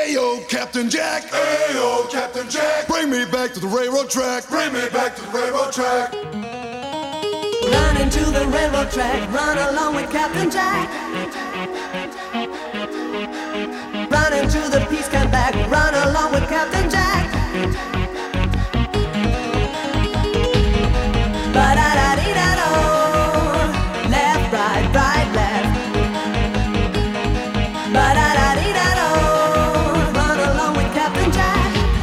Ayo, Captain Jack. Ayo, Captain Jack. Bring me back to the railroad track. Bring me back to the railroad track. Run into the railroad track, run along with Captain Jack. Run into the peace camp back, run along with Captain Jack. Ba-da-da-dee-da-do, left, right, right, left. Ba-da-da-dee-da-do, run along with Captain Jack.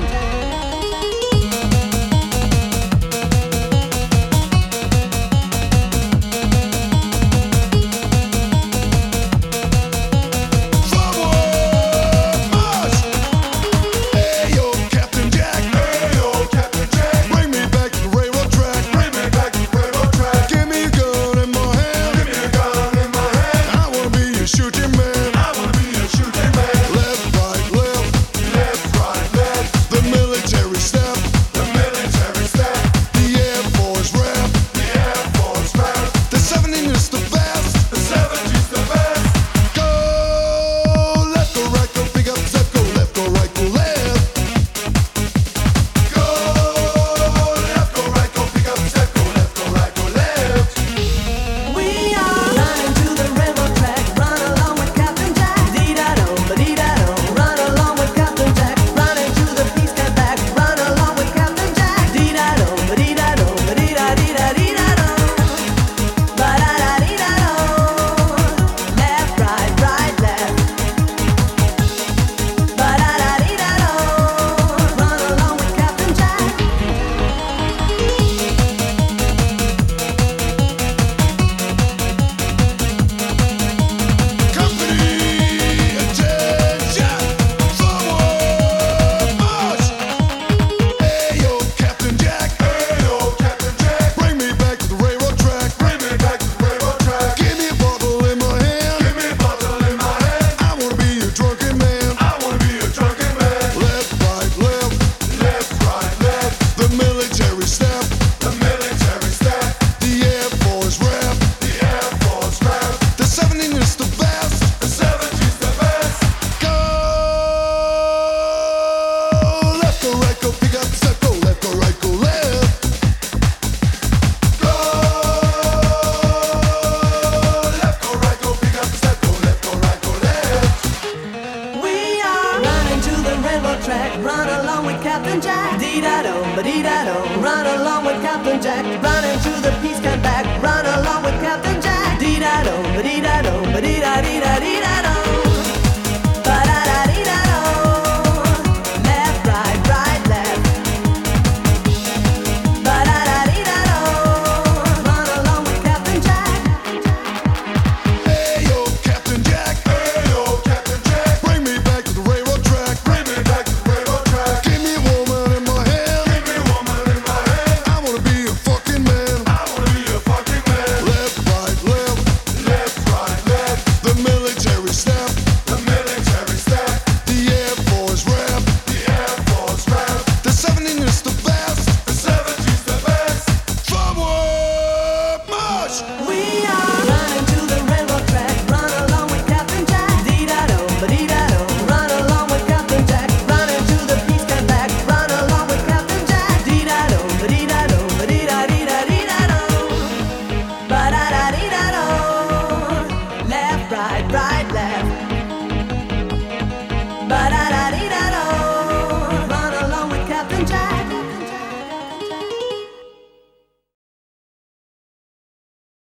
Run along with Captain Jack. Dee-da-do, ba-dee-da-do. Run along with Captain Jack. Run into the peace camp back. Run along with Captain Jack. Dee-da-do, ba-dee-da-do, ba-dee-da-dee-da-dee-da-do. Ba-da-da-dee-da-do. Left, right, right, left. Ba-da-da-dee-da-do. Run along with Captain Jack. Ayo, Captain Jack. Ayo, Captain Jack. Bring me back to the railroad track. Bring me back to the railroad track. Give me a woman in my hand. Give me a woman in my hand. I wanna be a fucking man. I wanna be a fucking man. Left, right, left. Left, right, left. The military step. The military step. The Air Force rap. The Air Force rap. The 17 is the best. The 70's the best. Forward march. We are running to the railroad track. Run along with Captain Jack. Dee-da-do, ba-dee-da-do. Run along with Captain Jack. Run into the peace camp back. Run along with Captain Jack. Dee-da-do, ba-dee-da-do, ba-dee-da-dee-da-dee-da-do. Ba-da-da-dee-da-do. Left, right, right, left. Ba-da-da-dee-da-do.